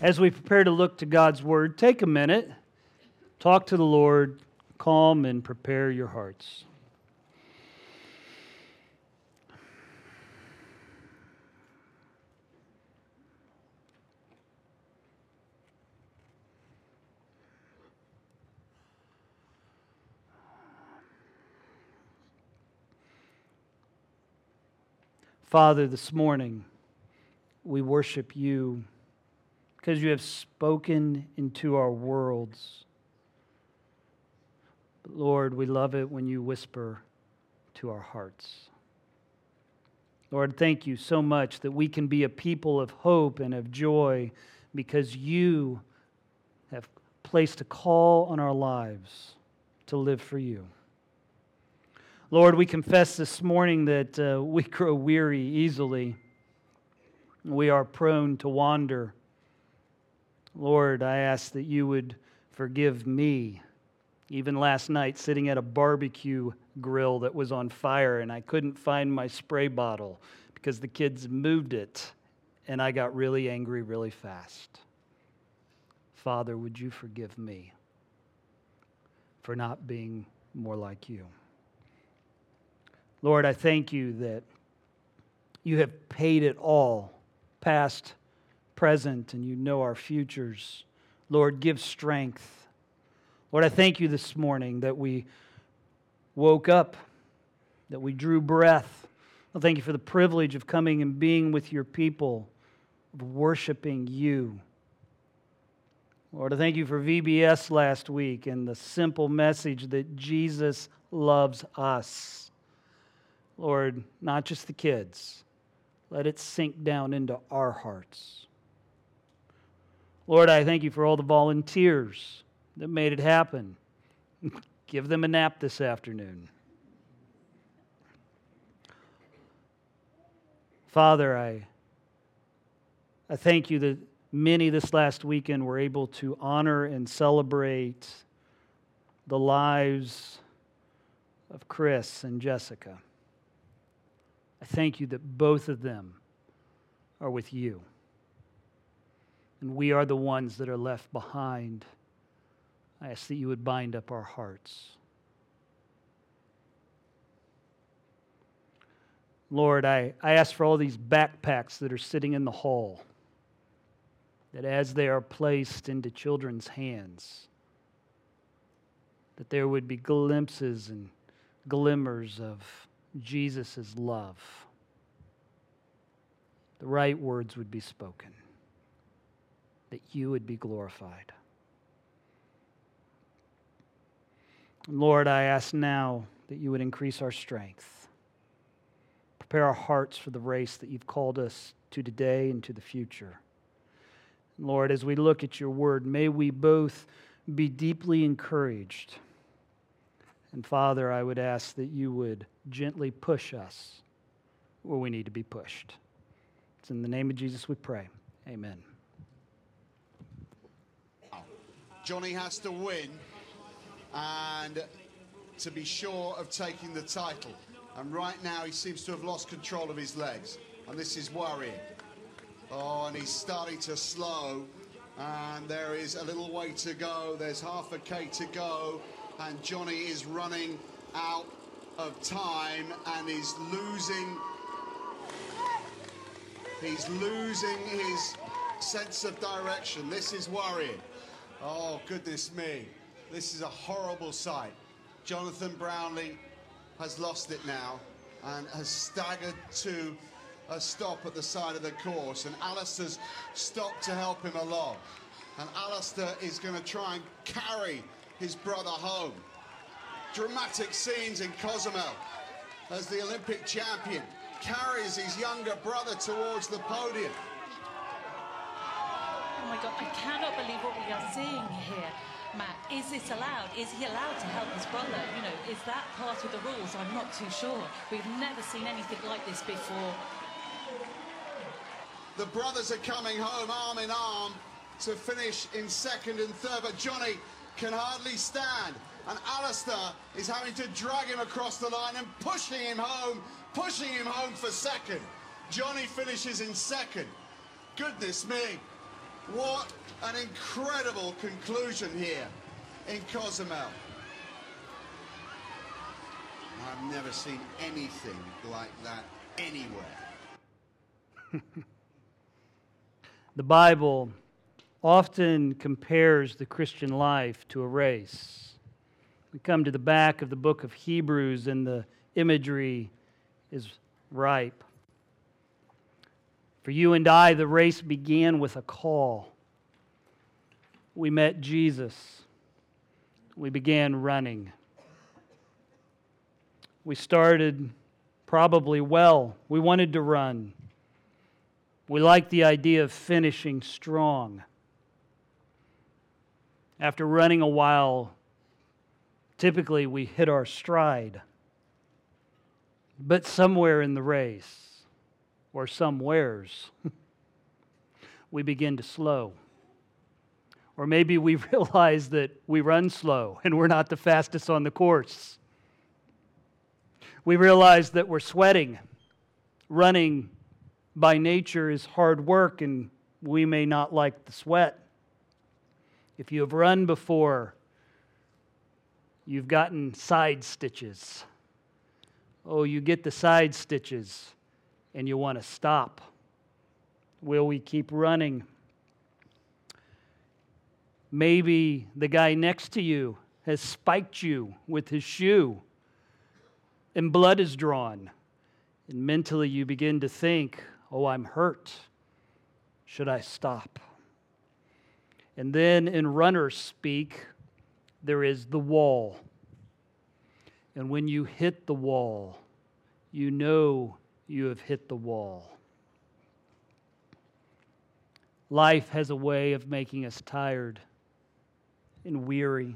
As we prepare to look to God's Word, take a minute, talk to the Lord, calm and prepare your hearts. Father, this morning we worship you because you have spoken into our worlds. But Lord, we love it when you whisper to our hearts. Lord, thank you so much that we can be a people of hope and of joy because you have placed a call on our lives to live for you. Lord, we confess this morning that we grow weary easily. We are prone to wander. Lord, I ask that you would forgive me. Even last night, sitting at a barbecue grill that was on fire, and I couldn't find my spray bottle because the kids moved it, and I got really angry really fast. Father, would you forgive me for not being more like you? Lord, I thank you that you have paid it all, past, present, and you know our futures. Lord, give strength. Lord, I thank you this morning that we woke up, that we drew breath. I thank you for the privilege of coming and being with your people, of worshiping you. Lord, I thank you for VBS last week and the simple message that Jesus loves us. Lord, not just the kids. Let it sink down into our hearts. Lord, I thank you for all the volunteers that made it happen. Give them a nap this afternoon. Father, I thank you that many this last weekend were able to honor and celebrate the lives of Chris and Jessica. I thank you that both of them are with you. And we are the ones that are left behind. I ask that you would bind up our hearts. Lord, I ask for all these backpacks that are sitting in the hall, that as they are placed into children's hands, that there would be glimpses and glimmers of Jesus' love. The right words would be spoken, that you would be glorified. Lord, I ask now that you would increase our strength. Prepare our hearts for the race that you've called us to today and to the future. Lord, as we look at your word, may we both be deeply encouraged. And Father, I would ask that you would gently push us where we need to be pushed. It's in the name of Jesus we pray. Amen. Johnny has to win and to be sure of taking the title. And right now he seems to have lost control of his legs. And this is worrying. Oh, and he's starting to slow. And there is a little way to go. There's half a K to go. And Johnny is running out of time and is losing his sense of direction. This is worrying. Oh, goodness me. This is a horrible sight. Jonathan Brownlee has lost it now and has staggered to a stop at the side of the course. And Alistair's stopped to help him along. And Alistair is going to try and carry his brother home. Dramatic scenes in Cozumel as the Olympic champion carries his younger brother towards the podium. Oh my God, I cannot believe what we are seeing here, Matt. Is this allowed? Is he allowed to help his brother? You know, is that part of the rules? I'm not too sure. We've never seen anything like this before. The brothers are coming home arm in arm to finish in second and third, but Johnny can hardly stand. And Alistair is having to drag him across the line and pushing him home for second. Johnny finishes in second. Goodness me. What an incredible conclusion here in Cozumel. I've never seen anything like that anywhere. The Bible often compares the Christian life to a race. We come to the back of the book of Hebrews and the imagery is ripe. For you and I, the race began with a call. We met Jesus. We began running. We started probably well. We wanted to run. We liked the idea of finishing strong. After running a while, typically we hit our stride. But somewhere in the race, or somewheres, we begin to slow. Or maybe we realize that we run slow and we're not the fastest on the course. We realize that we're sweating. Running by nature is hard work and we may not like the sweat. If you have run before, you've gotten side stitches. Oh, you get the side stitches and you want to stop. Will we keep running? Maybe the guy next to you has spiked you with his shoe and blood is drawn. And mentally you begin to think, oh, I'm hurt. Should I stop? And then in runner's speak, there is the wall. And when you hit the wall, you know you have hit the wall. Life has a way of making us tired and weary.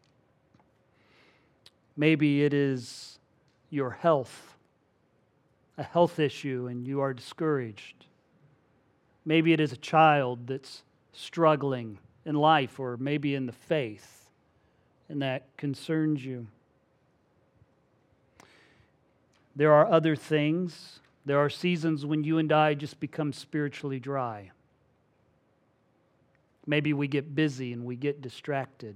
Maybe it is your health, a health issue, and you are discouraged. Maybe it is a child that's struggling in life or maybe in the faith, and that concerns you. There are other things. There are seasons when you and I just become spiritually dry. Maybe we get busy and we get distracted.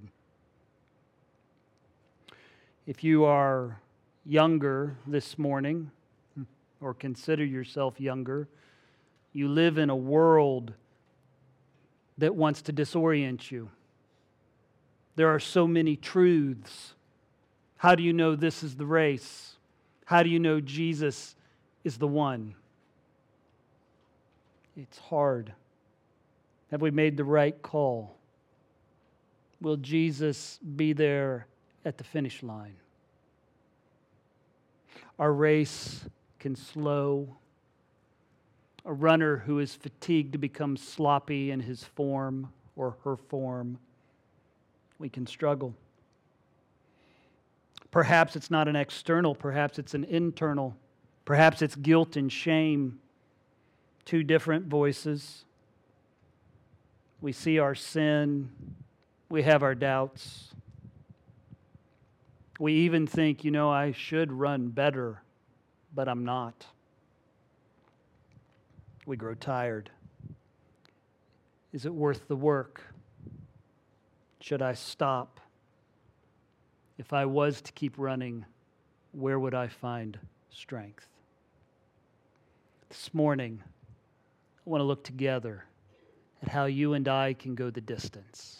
If you are younger this morning, or consider yourself younger, you live in a world that wants to disorient you. There are so many truths. How do you know this is the race? How do you know Jesus is the one? It's hard. Have we made the right call? Will Jesus be there at the finish line? Our race can slow. A runner who is fatigued becomes sloppy in his form or her form. We can struggle. Perhaps it's not an external, perhaps it's an internal. Perhaps it's guilt and shame. Two different voices. We see our sin. We have our doubts. We even think, I should run better, but I'm not. We grow tired. Is it worth the work? Should I stop? If I was to keep running, where would I find strength? This morning, I want to look together at how you and I can go the distance.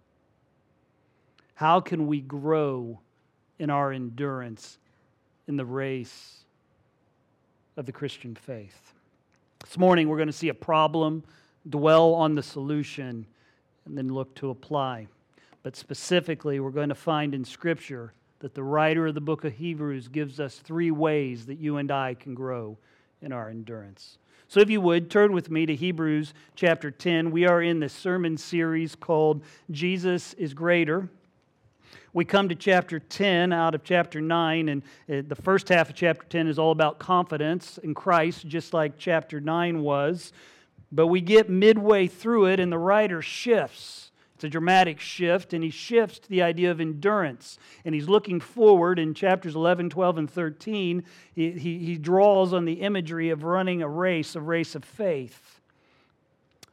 How can we grow in our endurance in the race of the Christian faith? This morning, we're going to see a problem, dwell on the solution, and then look to apply. But specifically, we're going to find in Scripture that the writer of the book of Hebrews gives us 3 ways that you and I can grow in our endurance. So if you would, turn with me to Hebrews chapter 10. We are in this sermon series called Jesus is Greater. We come to chapter 10 out of chapter 9, and the first half of chapter 10 is all about confidence in Christ, just like chapter 9 was. But we get midway through it, and the writer shifts. It's a dramatic shift, and he shifts to the idea of endurance. And he's looking forward in chapters 11, 12, and 13. He draws on the imagery of running a race of faith.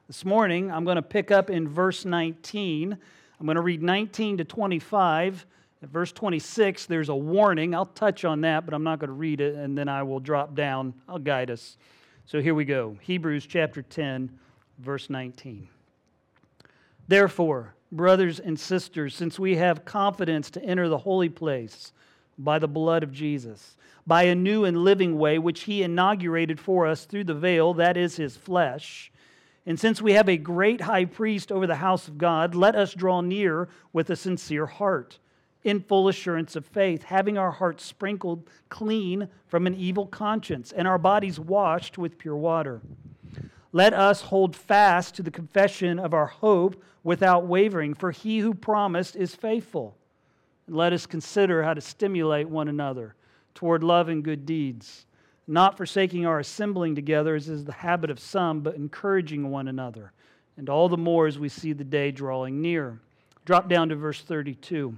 This morning, I'm going to pick up in verse 19. I'm going to read 19 to 25. At verse 26, there's a warning. I'll touch on that, but I'm not going to read it, and then I will drop down. I'll guide us. So here we go. Hebrews chapter 10, verse 19. Therefore, brothers and sisters, since we have confidence to enter the holy place by the blood of Jesus, by a new and living way which He inaugurated for us through the veil, that is His flesh, and since we have a great high priest over the house of God, let us draw near with a sincere heart, in full assurance of faith, having our hearts sprinkled clean from an evil conscience, and our bodies washed with pure water. Let us hold fast to the confession of our hope without wavering, for He who promised is faithful. And let us consider how to stimulate one another toward love and good deeds, not forsaking our assembling together, as is the habit of some, but encouraging one another, and all the more as we see the day drawing near. Drop down to verse 32.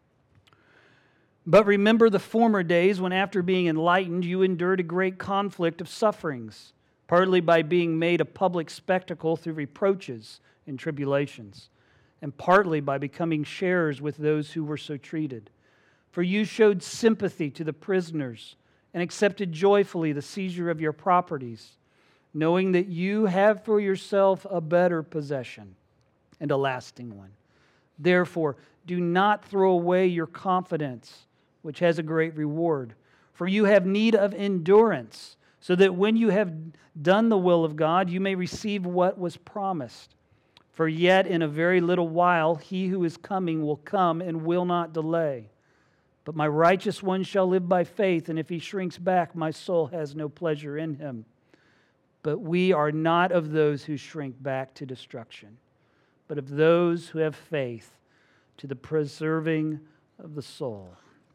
But remember the former days when, after being enlightened, you endured a great conflict of sufferings, partly by being made a public spectacle through reproaches and tribulations, and partly by becoming sharers with those who were so treated. For you showed sympathy to the prisoners and accepted joyfully the seizure of your properties, knowing that you have for yourself a better possession and a lasting one. Therefore, do not throw away your confidence, which has a great reward. For you have need of endurance, so that when you have done the will of God, you may receive what was promised. For yet in a very little while He who is coming will come and will not delay. But my righteous one shall live by faith, and if he shrinks back, my soul has no pleasure in him. But we are not of those who shrink back to destruction, but of those who have faith to the preserving of the soul.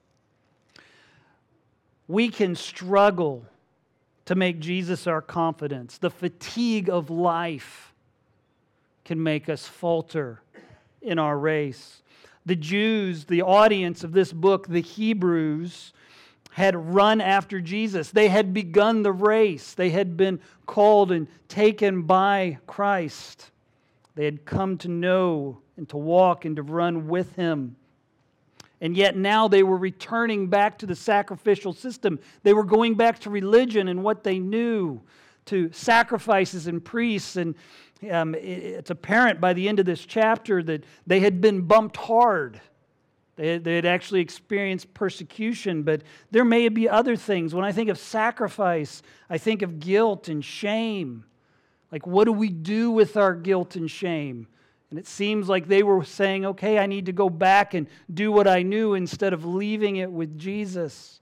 We can struggle to make Jesus our confidence. The fatigue of life can make us falter in our race. The Jews, the audience of this book, the Hebrews, had run after Jesus. They had begun the race. They had been called and taken by Christ. They had come to know and to walk and to run with Him. And yet now they were returning back to the sacrificial system. They were going back to religion and what they knew, to sacrifices and priests. And it's apparent by the end of this chapter that they had been bumped hard. They had actually experienced persecution, but there may be other things. When I think of sacrifice, I think of guilt and shame. Like, what do we do with our guilt and shame? And it seems like they were saying, okay, I need to go back and do what I knew instead of leaving it with Jesus.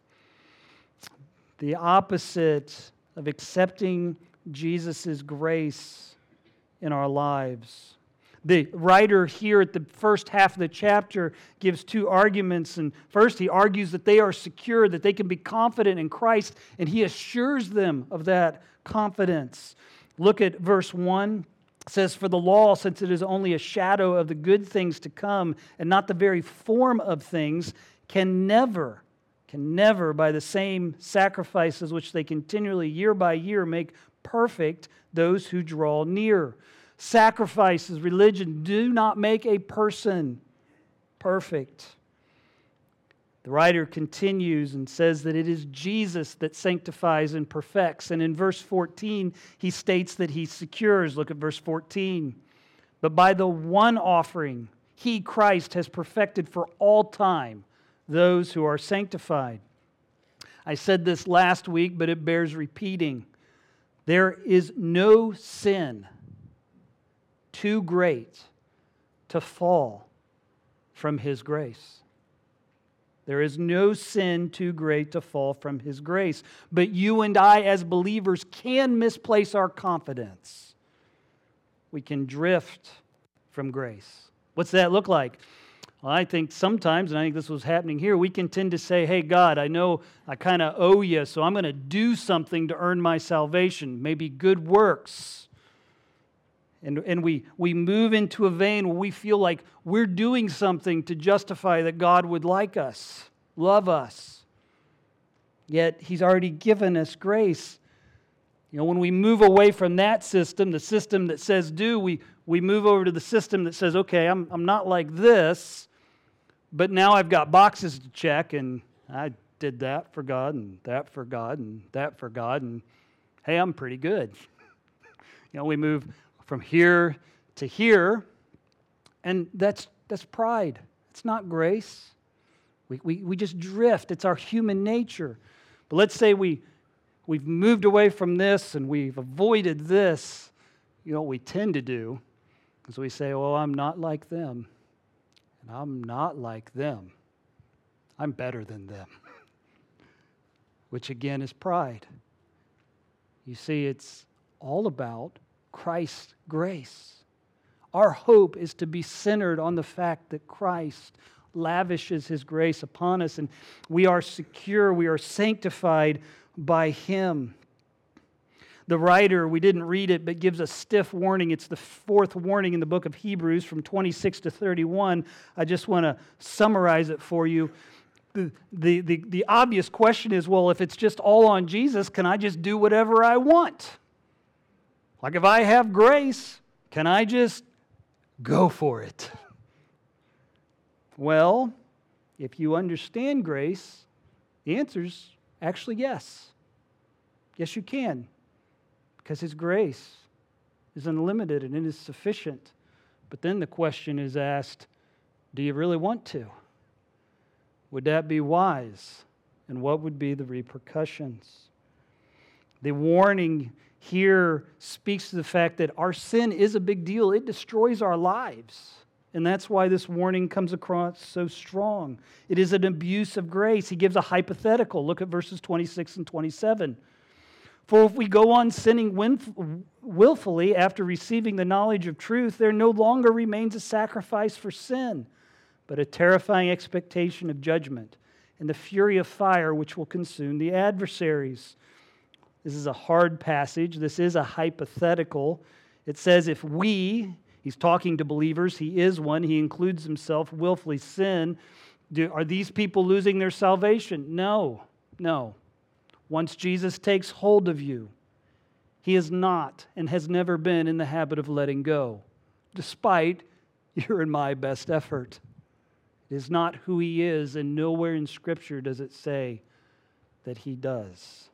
The opposite of accepting Jesus' grace in our lives. The writer here at the first half of the chapter gives two arguments. And first, he argues that they are secure, that they can be confident in Christ, and he assures them of that confidence. Look at verse 1. It says, "For the law, since it is only a shadow of the good things to come and not the very form of things, can never, by the same sacrifices which they continually year by year make perfect those who draw near." Sacrifices, religion, do not make a person perfect. The writer continues and says that it is Jesus that sanctifies and perfects. And in verse 14, he states that He secures. Look at verse 14. "But by the one offering, He, Christ, has perfected for all time those who are sanctified." I said this last week, but it bears repeating. There is no sin too great to fall from His grace. There is no sin too great to fall from His grace. But you and I, as believers, can misplace our confidence. We can drift from grace. What's that look like? Well, I think sometimes, and I think this was happening here, we can tend to say, hey, God, I know I kind of owe you, so I'm going to do something to earn my salvation, maybe good works. And we move into a vein where we feel like we're doing something to justify that God would like us, love us. Yet He's already given us grace. When we move away from that system, the system that says do, we move over to the system that says, okay, I'm not like this, but now I've got boxes to check, and I did that for God, and that for God, and that for God, and hey, I'm pretty good. We move from here to here, and that's pride. It's not grace. We just drift. It's our human nature. But let's say we've moved away from this and we've avoided this. What we tend to do is we say, well, I'm not like them, and I'm not like them. I'm better than them, which again is pride. You see, it's all about Christ's grace. Our hope is to be centered on the fact that Christ lavishes His grace upon us, and we are secure, we are sanctified by Him. The writer, we didn't read it, but gives a stiff warning. It's the fourth warning in the book of Hebrews from 26 to 31. I just want to summarize it for you. The obvious question is, well, if it's just all on Jesus, can I just do whatever I want? Like if I have grace, can I just go for it? Well, if you understand grace, the answer's actually yes. Yes, you can. Because His grace is unlimited and it is sufficient. But then the question is asked, do you really want to? Would that be wise? And what would be the repercussions? The warning here speaks to the fact that our sin is a big deal. It destroys our lives. And that's why this warning comes across so strong. It is an abuse of grace. He gives a hypothetical. Look at verses 26 and 27. For if we go on sinning willfully after receiving the knowledge of truth, there no longer remains a sacrifice for sin, but a terrifying expectation of judgment and the fury of fire which will consume the adversaries. This is a hard passage. This is a hypothetical. It says if we, he's talking to believers, he is one, he includes himself, willfully sin. Are these people losing their salvation? No. Once Jesus takes hold of you, He is not and has never been in the habit of letting go, despite your and my best effort. It is not who He is, and nowhere in Scripture does it say that He does.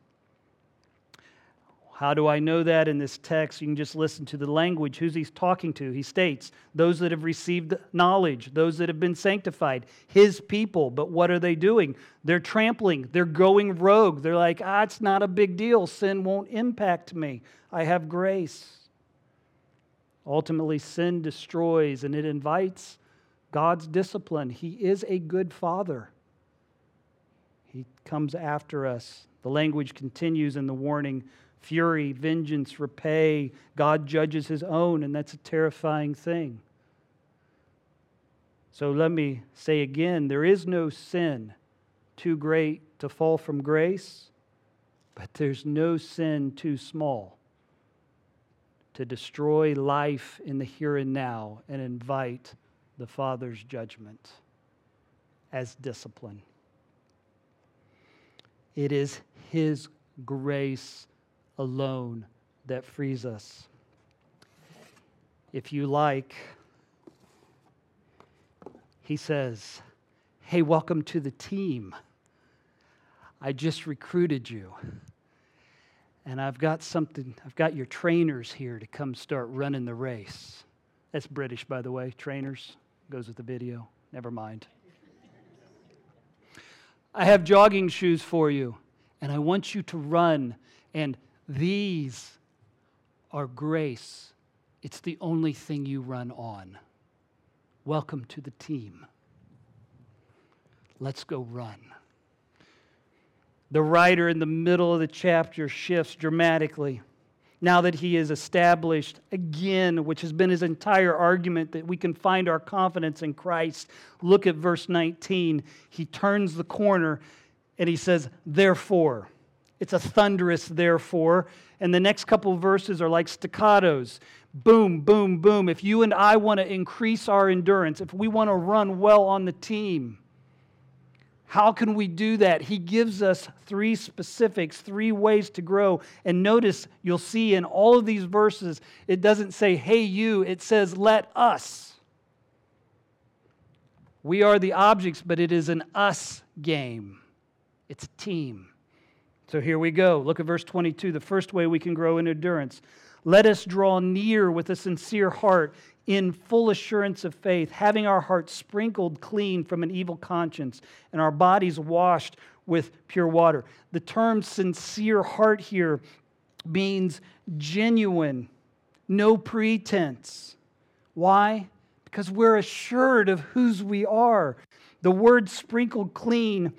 How do I know that in this text? You can just listen to the language. Who's He's talking to? He states, those that have received knowledge, those that have been sanctified, His people. But what are they doing? They're trampling. They're going rogue. They're like, it's not a big deal. Sin won't impact me. I have grace. Ultimately, sin destroys, and it invites God's discipline. He is a good Father. He comes after us. The language continues in the warning, fury, vengeance, repay. God judges His own, and that's a terrifying thing. So let me say again, there is no sin too great to fall from grace, but there's no sin too small to destroy life in the here and now and invite the Father's judgment as discipline. It is His grace alone that frees us. If you like, He says, hey, welcome to the team. I just recruited you. And I've got your trainers here to come start running the race. That's British, by the way, trainers. Goes with the video. Never mind. I have jogging shoes for you, and I want you to run, and these are grace. It's the only thing you run on. Welcome to the team. Let's go run. The writer in the middle of the chapter shifts dramatically. Now that he is established again, which has been his entire argument that we can find our confidence in Christ. Look at verse 19. He turns the corner and he says, therefore. It's a thunderous therefore. And the next couple of verses are like staccatos. Boom, boom, boom. If you and I want to increase our endurance, if we want to run well on the team, How can we do that? He gives us 3 specifics, 3 ways to grow. And notice, you'll see in all of these verses, it doesn't say, hey, you. It says, let us. We are the objects, but it is an us game. It's a team. So here we go. Look at verse 22, the first way we can grow in endurance. Let us draw near with a sincere heart in full assurance of faith, having our hearts sprinkled clean from an evil conscience and our bodies washed with pure water. The term sincere heart here means genuine, no pretense. Why? Because we're assured of whose we are. The word sprinkled clean,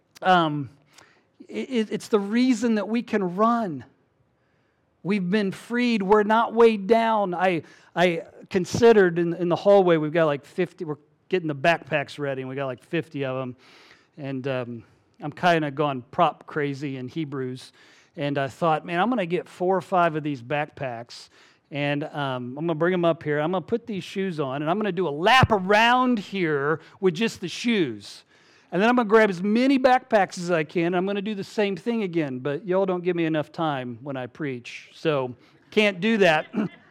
it's the reason that we can run. We've been freed. We're not weighed down. I considered in the hallway, we've got like 50. We're getting the backpacks ready, and we got like 50 of them. And I'm kind of gone prop crazy in Hebrews. And I thought, man, I'm going to get 4 or 5 of these backpacks. And I'm going to bring them up here. I'm going to put these shoes on, and I'm going to do a lap around here with just the shoes. And then I'm going to grab as many backpacks as I can. I'm going to do the same thing again, but y'all don't give me enough time when I preach, so can't do that.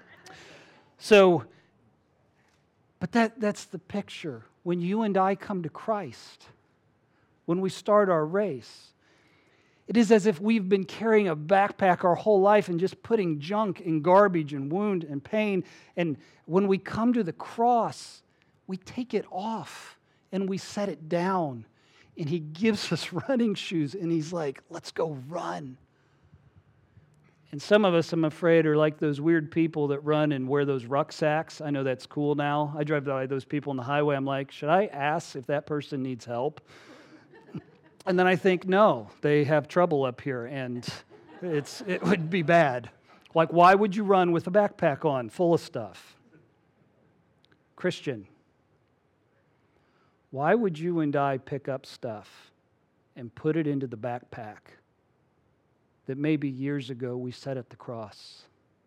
But that's the picture. When you and I come to Christ, when we start our race, it is as if we've been carrying a backpack our whole life and just putting junk and garbage and wound and pain. And when we come to the cross, we take it off and we set it down. And He gives us running shoes, and He's like, let's go run. And some of us, I'm afraid, are like those weird people that run and wear those rucksacks. I know that's cool now. I drive by those people on the highway. I'm like, should I ask if that person needs help? And then I think, no, they have trouble up here, and it would be bad. Like, why would you run with a backpack on full of stuff? Christian, why would you and I pick up stuff and put it into the backpack that maybe years ago we set at the cross?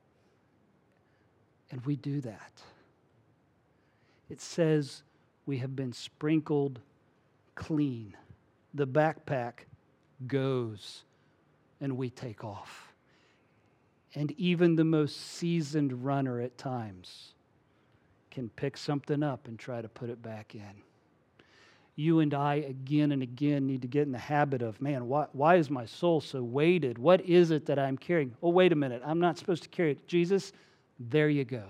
And we do that. It says we have been sprinkled clean. The backpack goes and we take off. And even the most seasoned runner at times can pick something up and try to put it back in. You and I again and again need to get in the habit of, man, why is my soul so weighted? What is it that I'm carrying? Oh, wait a minute, I'm not supposed to carry it. Jesus, there you go.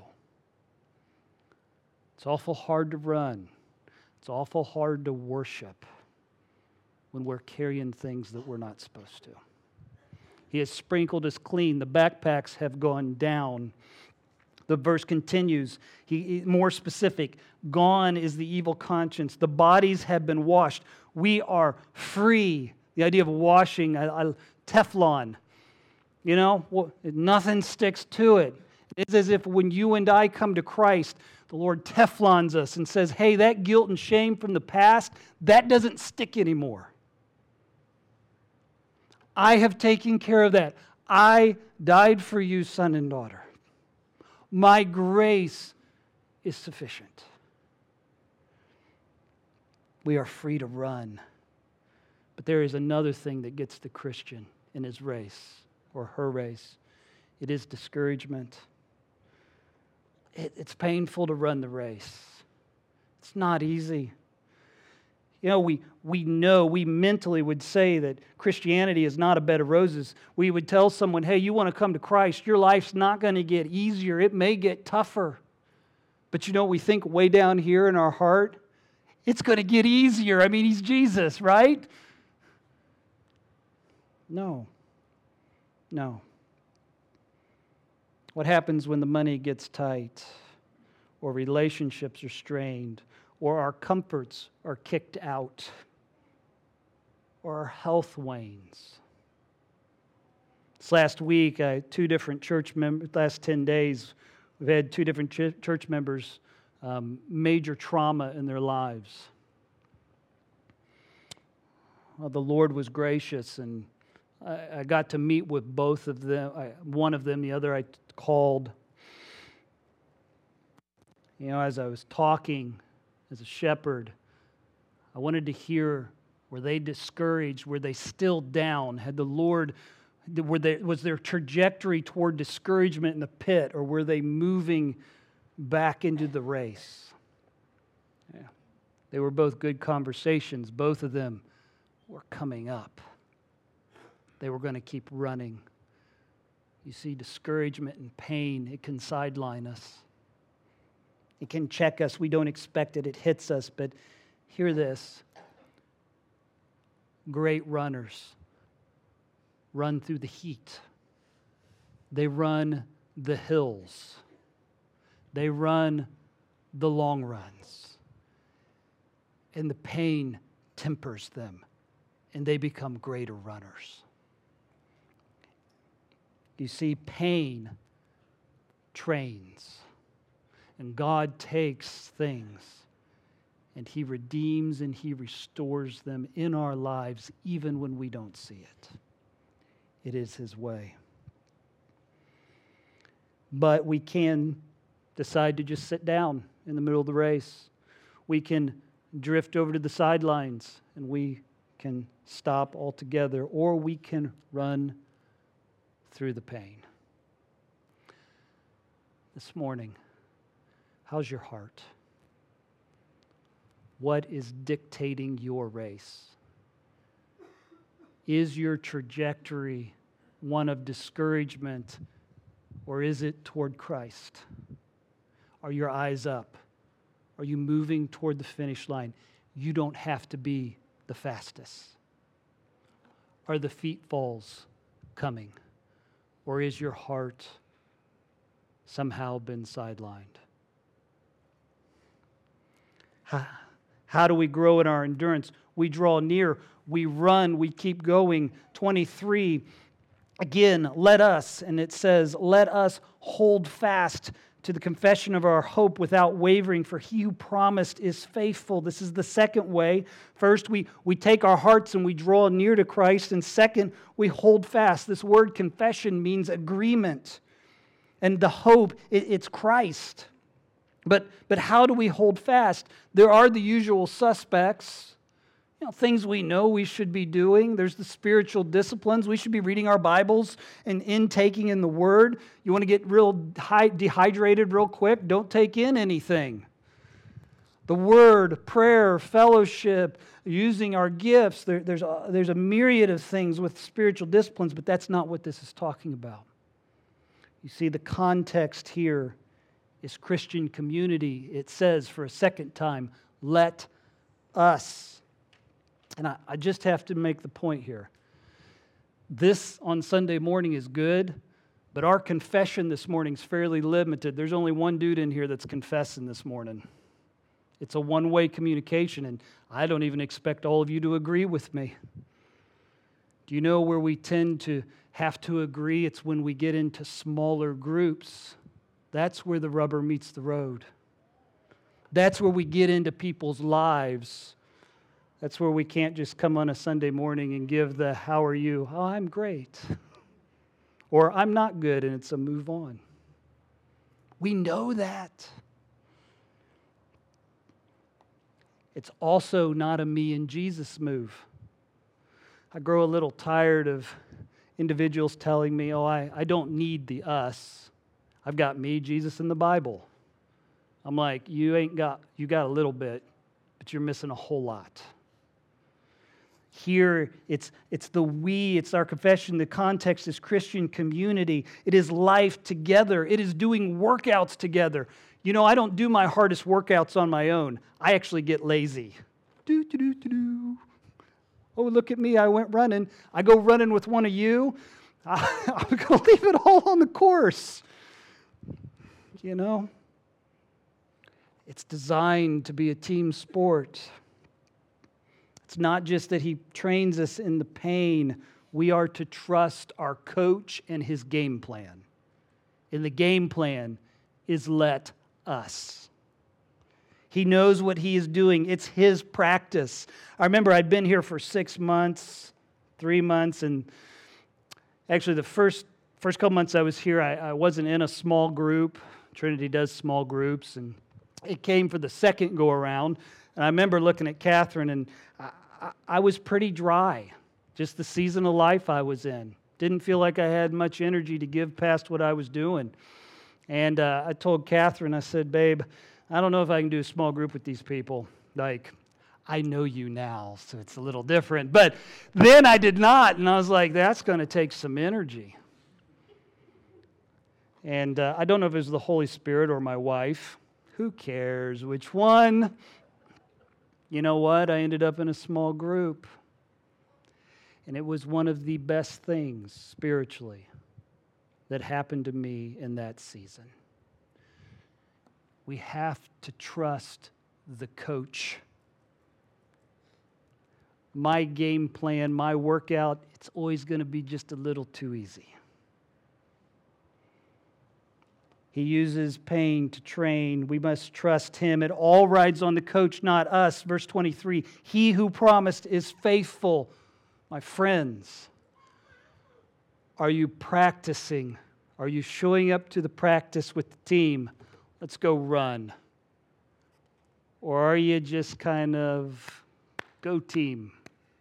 It's awful hard to run. It's awful hard to worship when we're carrying things that we're not supposed to. He has sprinkled us clean. The backpacks have gone down. The verse continues, more specific. Gone is the evil conscience. The bodies have been washed. We are free. The idea of washing, Teflon. You know, nothing sticks to it. It's as if when you and I come to Christ, the Lord Teflons us and says, hey, that guilt and shame from the past, that doesn't stick anymore. I have taken care of that. I died for you, son and daughter. My grace is sufficient. We are free to run. But there is another thing that gets the Christian in his race or her race. It is discouragement. It's painful to run the race. It's not easy. You know, we mentally would say that Christianity is not a bed of roses. We would tell someone, hey, you want to come to Christ, your life's not going to get easier. It may get tougher. But you know, we think way down here in our heart, it's going to get easier. I mean, He's Jesus, right? No. What happens when the money gets tight, or relationships are strained, or our comforts are kicked out, or our health wanes? This last week, two different church members, last 10 days, we've had two different church members, major trauma in their lives. Well, the Lord was gracious, and I got to meet with both of them. One of them, the other I called. You know, as I was talking as a shepherd, I wanted to hear Were they discouraged? Were they still down? Had the Lord, was their trajectory toward discouragement in the pit, or were they moving back into the race? Yeah. They were both good conversations. Both of them were coming up. They were going to keep running. You see, discouragement and pain, it can sideline us. It can check us. We don't expect it. It hits us. But hear this. Great runners run through the heat. They run the hills. They run the long runs. And the pain tempers them, and they become greater runners. You see, pain trains, and God takes things and He redeems and He restores them in our lives even when we don't see it. It is His way. But we can decide to just sit down in the middle of the race. We can drift over to the sidelines and we can stop altogether, or we can run through the pain. This morning, how's your heart? What is dictating your race? Is your trajectory one of discouragement, or is it toward Christ? Are your eyes up? Are you moving toward the finish line? You don't have to be the fastest. Are the feet falls coming? Or is your heart somehow been sidelined? How do we grow in our endurance? We draw near, we run, we keep going. 23, again, let us, and it says, let us hold fast to the confession of our hope without wavering, for He who promised is faithful. This is the second way. First, we take our hearts and we draw near to Christ. And second, we hold fast. This word confession means agreement. And the hope, it's Christ. But how do we hold fast? There are the usual suspects. Things we know we should be doing. There's the spiritual disciplines. We should be reading our Bibles and intaking in the Word. You want to get real dehydrated real quick? Don't take in anything. The Word, prayer, fellowship, using our gifts. There's a myriad of things with spiritual disciplines, but that's not what this is talking about. You see, the context here is Christian community. It says for a second time, let us. And I just have to make the point here. This on Sunday morning is good, but our confession this morning is fairly limited. There's only one dude in here that's confessing this morning. It's a one-way communication, and I don't even expect all of you to agree with me. Do you know where we tend to have to agree? It's when we get into smaller groups. That's where the rubber meets the road. That's where we get into people's lives. That's where we can't just come on a Sunday morning and give the, how are you? Oh, I'm great. Or I'm not good, and it's a move on. We know that. It's also not a me and Jesus move. I grow a little tired of individuals telling me, oh, I don't need the us. I've got me, Jesus, and the Bible. I'm like, you got a little bit, but you're missing a whole lot. Here, it's the we, it's our confession. The context is Christian community. It is life together. It is doing workouts together. I don't do my hardest workouts on my own. I actually get lazy. Oh, look at me, I went running. I go running with one of you. I'm going to leave it all on the course. It's designed to be a team sport. It's not just that He trains us in the pain. We are to trust our coach and his game plan. And the game plan is let us. He knows what He is doing. It's His practice. I remember I'd been here for 6 months, 3 months, and actually the first couple months I was here, I wasn't in a small group. Trinity does small groups, and it came for the second go-around. And I remember looking at Catherine, and I was pretty dry, just the season of life I was in. Didn't feel like I had much energy to give past what I was doing. And I told Catherine, I said, babe, I don't know if I can do a small group with these people. Like, I know you now, so it's a little different. But then I did not, and I was like, that's going to take some energy. And I don't know if it was the Holy Spirit or my wife. Who cares which one? You know what? I ended up in a small group. And it was one of the best things spiritually that happened to me in that season. We have to trust the coach. My game plan, my workout, it's always going to be just a little too easy. He uses pain to train. We must trust him. It all rides on the coach, not us. Verse 23, he who promised is faithful. My friends, are you practicing? Are you showing up to the practice with the team? Let's go run. Or are you just kind of, go team?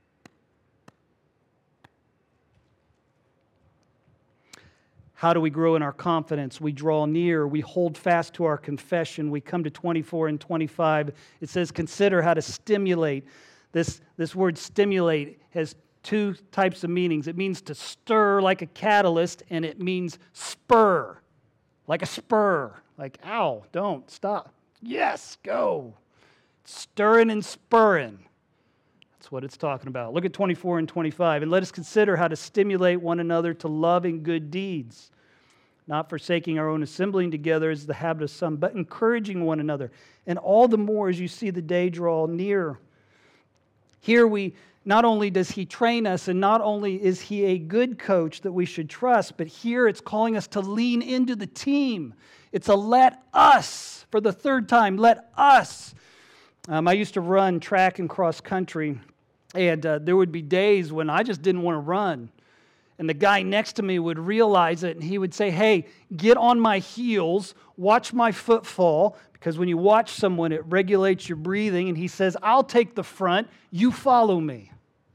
How do we grow in our confidence? We draw near. We hold fast to our confession. We come to 24 and 25. It says, consider how to stimulate. This word stimulate has two types of meanings. It means to stir like a catalyst, and it means spur, like a spur. Like, ow, don't, stop. Yes, go. Stirring and spurring. That's what it's talking about. Look at 24 and 25. And let us consider how to stimulate one another to love and good deeds, not forsaking our own assembling together as the habit of some, but encouraging one another. And all the more as you see the day draw near. Here not only does he train us, and not only is he a good coach that we should trust, but here it's calling us to lean into the team. It's a let us, for the third time, let us. I used to run track and cross country, and there would be days when I just didn't want to run. And the guy next to me would realize it, and he would say, hey, get on my heels, watch my foot fall, because when you watch someone, it regulates your breathing. And he says, I'll take the front, you follow me.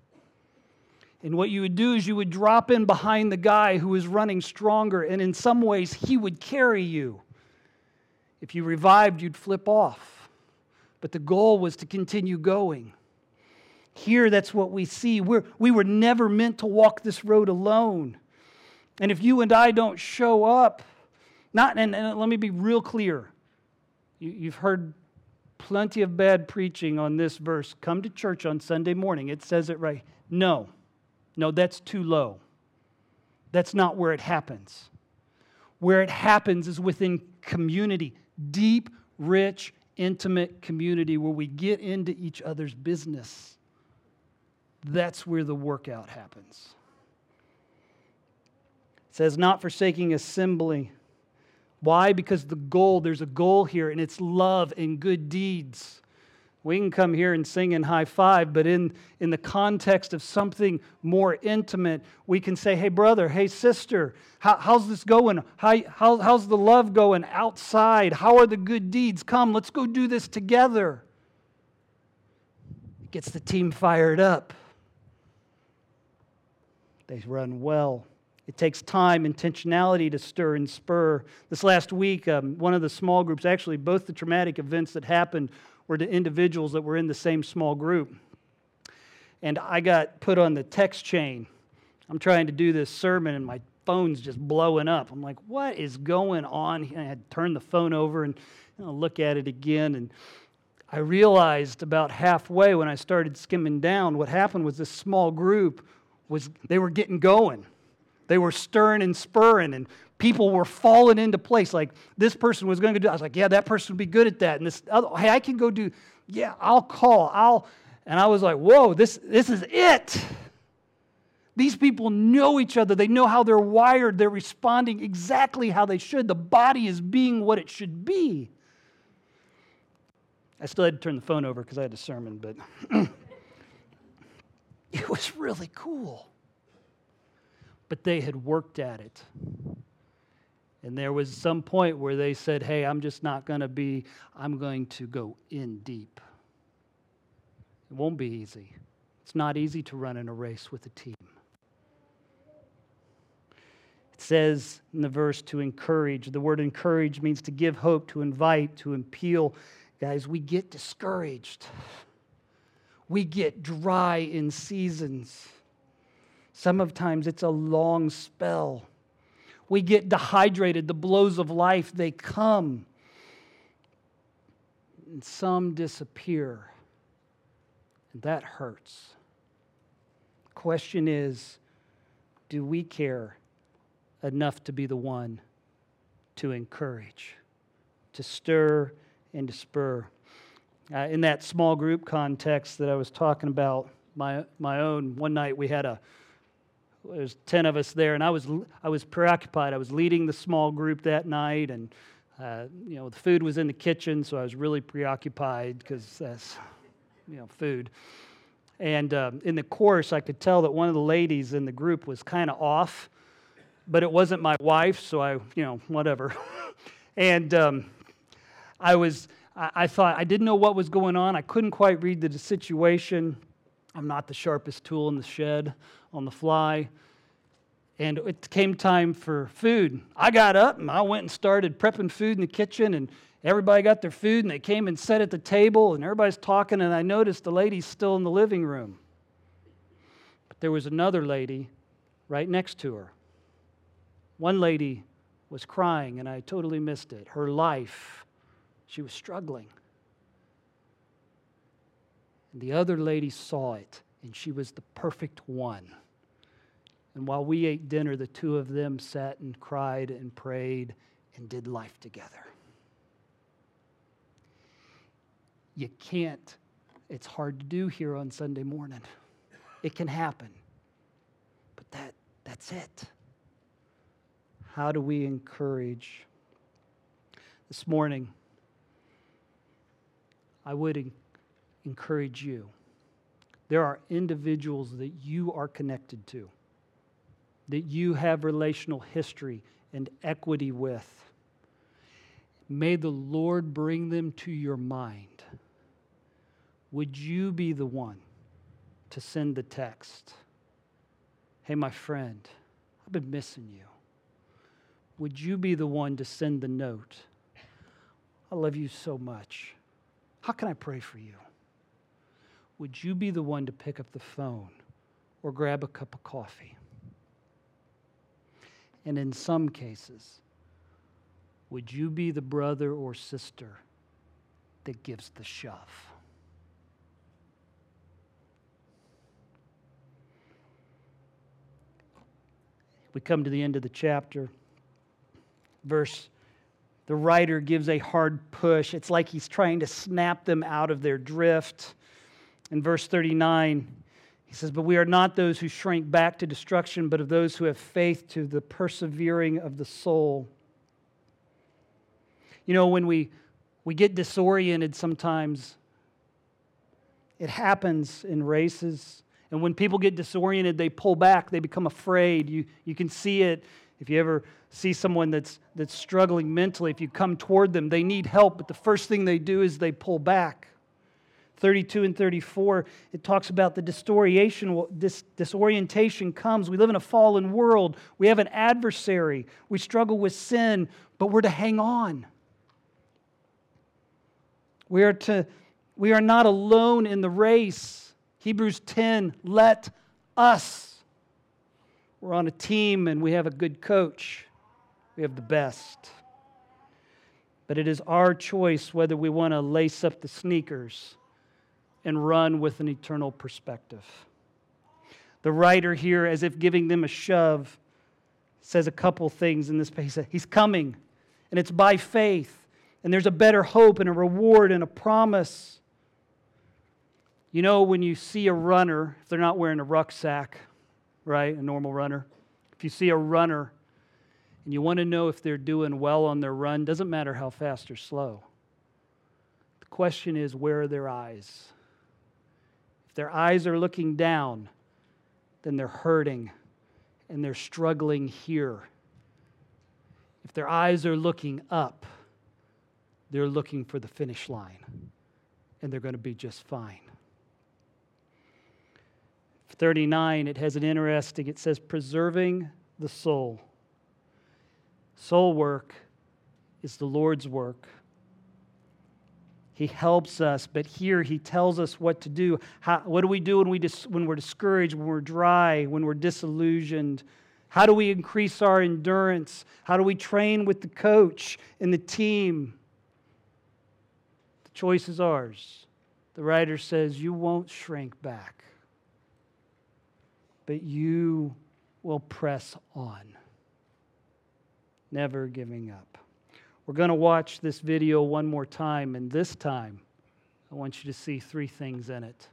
And what you would do is you would drop in behind the guy who was running stronger, and in some ways, he would carry you. If you revived, you'd flip off. But the goal was to continue going. Here, that's what we see. We were never meant to walk this road alone. And if you and I don't show up, and let me be real clear. You've heard plenty of bad preaching on this verse. Come to church on Sunday morning. It says it right. No, that's too low. That's not where it happens. Where it happens is within community. Deep, rich, intimate community where we get into each other's business. That's where the workout happens. It says, not forsaking assembly. Why? Because there's a goal here, and it's love and good deeds. We can come here and sing and high five, but in the context of something more intimate, we can say, hey brother, hey sister, how's this going? How's the love going outside? How are the good deeds? Come, let's go do this together. It gets the team fired up. They run well. It takes time, intentionality to stir and spur. This last week, one of the small groups, actually both the traumatic events that happened were to individuals that were in the same small group. And I got put on the text chain. I'm trying to do this sermon and my phone's just blowing up. I'm like, what is going on? And I had to turn the phone over and look at it again. And I realized about halfway when I started skimming down, what happened was this small group they were getting going. They were stirring and spurring, and people were falling into place. Like, this person was going to do, I was like, yeah, that person would be good at that. And this other, hey, I can go do, yeah, I'll call, and I was like, whoa, this is it. These people know each other. They know how they're wired. They're responding exactly how they should. The body is being what it should be. I still had to turn the phone over because I had a sermon, but it was really cool. But they had worked at it. And there was some point where they said, hey, I'm going to go in deep. It won't be easy. It's not easy to run in a race with a team. It says in the verse to encourage. The word encourage means to give hope, to invite, to appeal. Guys, we get discouraged. We get dry in seasons. Sometimes it's a long spell. We get dehydrated. The blows of life, they come. And some disappear. And that hurts. The question is, do we care enough to be the one to encourage, to stir and to spur? In that small group context that I was talking about, my own, one night we had there was 10 of us there, and I was preoccupied. I was leading the small group that night, and the food was in the kitchen, so I was really preoccupied because that's, food. And in the course, I could tell that one of the ladies in the group was kind of off, but it wasn't my wife, so I, whatever. And I thought, I didn't know what was going on. I couldn't quite read the situation. I'm not the sharpest tool in the shed on the fly. And it came time for food. I got up and I went and started prepping food in the kitchen, and everybody got their food and they came and sat at the table and everybody's talking, and I noticed the lady's still in the living room. But there was another lady right next to her. One lady was crying and I totally missed it. Her life, she was struggling. And the other lady saw it, and she was the perfect one. And while we ate dinner, the two of them sat and cried and prayed and did life together. You can't, it's hard to do here on Sunday morning. It can happen. But that's it. How do we encourage? This morning, I would encourage you. There are individuals that you are connected to, that you have relational history and equity with. May the Lord bring them to your mind. Would you be the one to send the text? Hey, my friend, I've been missing you. Would you be the one to send the note? I love you so much. How can I pray for you? Would you be the one to pick up the phone or grab a cup of coffee? And in some cases, would you be the brother or sister that gives the shove? We come to the end of the chapter. The writer gives a hard push. It's like he's trying to snap them out of their drift. In verse 39, he says, "But we are not those who shrink back to destruction, but of those who have faith to the persevering of the soul." When we get disoriented sometimes, it happens in races. And when people get disoriented, they pull back. They become afraid. You can see it. If you ever see someone that's struggling mentally, if you come toward them, they need help, but the first thing they do is they pull back. 32 and 34, it talks about the disorientation comes. We live in a fallen world. We have an adversary. We struggle with sin, but we're to hang on. We are not alone in the race. Hebrews 10, let us. We're on a team and we have a good coach. We have the best. But it is our choice whether we want to lace up the sneakers and run with an eternal perspective. The writer here, as if giving them a shove, says a couple things in this page. He's coming, and it's by faith, and there's a better hope and a reward and a promise. When you see a runner, if they're not wearing a rucksack, right, a normal runner, if you see a runner and you want to know if they're doing well on their run, doesn't matter how fast or slow. The question is, where are their eyes? If their eyes are looking down, then they're hurting and they're struggling here. If their eyes are looking up, they're looking for the finish line and they're going to be just fine. 39, it has an interesting, it says, preserving the soul. Soul work is the Lord's work. He helps us, but here he tells us what to do. What do we do when we're discouraged, when we're dry, when we're disillusioned? How do we increase our endurance? How do we train with the coach and the team? The choice is ours. The writer says, you won't shrink back, but you will press on, never giving up. We're going to watch this video one more time, and this time, I want you to see three things in it.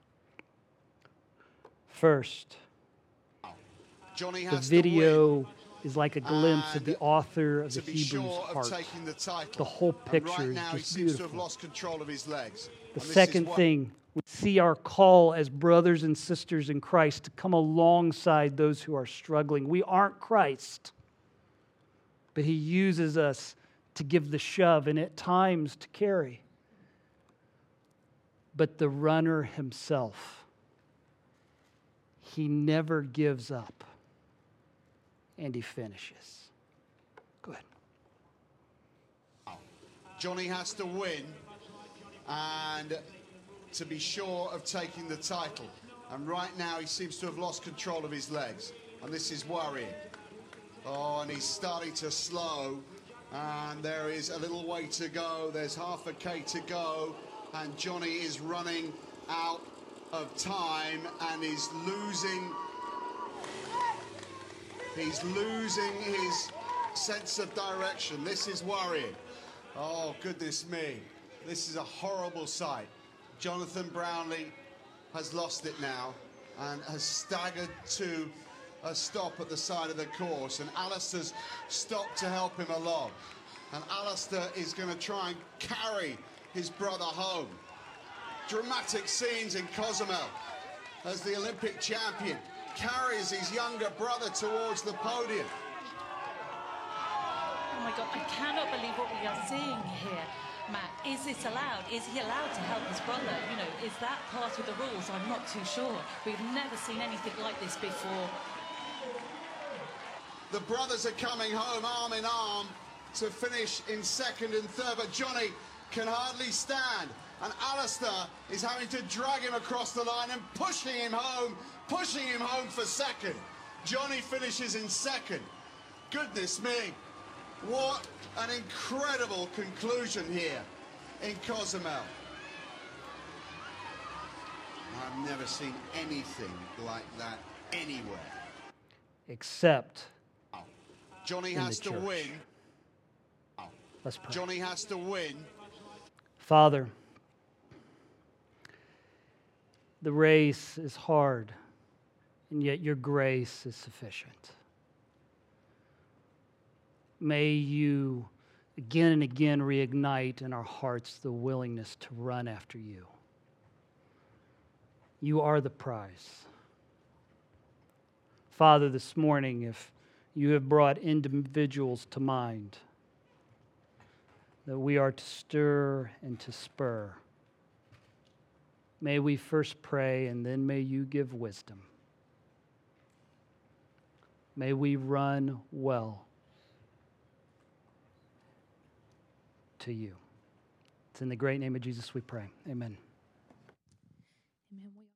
First, Johnny the has video is like a glimpse of the author of the to be Hebrews' sure of heart. taking the title. The whole And picture right is now he just seems to have beautiful. lost control of his legs. The And this second is what- thing, we see our call as brothers and sisters in Christ to come alongside those who are struggling. We aren't Christ, but he uses us to give the shove and at times to carry. But the runner himself, he never gives up and he finishes. Go ahead. Johnny has to win and to be sure of taking the title. And right now he seems to have lost control of his legs. And this is worrying. Oh, and he's starting to slow. And there is a little way to go. There's half a K to go. And Johnny is running out of time and is losing. He's losing his sense of direction. This is worrying. Oh, goodness me. This is a horrible sight. Jonathan Brownlee has lost it now and has staggered to a stop at the side of the course, and Alistair's stopped to help him along. And Alistair is going to try and carry his brother home. Dramatic scenes in Cozumel as the Olympic champion carries his younger brother towards the podium. Oh my God, I cannot believe what we are seeing here. Matt, is this allowed? Is he allowed to help his brother? You know, is that part of the rules? I'm not too sure. We've never seen anything like this before. The brothers are coming home arm in arm to finish in second and third, but Johnny can hardly stand. And Alistair is having to drag him across the line and pushing him home for second. Johnny finishes in second. Goodness me, what an incredible conclusion here in Cozumel. I've never seen anything like that anywhere. Except Johnny in has the to church. win. Let's pray. Johnny has to win. Father, the race is hard, and yet your grace is sufficient. May you again and again reignite in our hearts the willingness to run after you. You are the prize. Father, this morning, if you have brought individuals to mind that we are to stir and to spur, may we first pray and then may you give wisdom. May we run well to you. It's in the great name of Jesus we pray. Amen. Amen.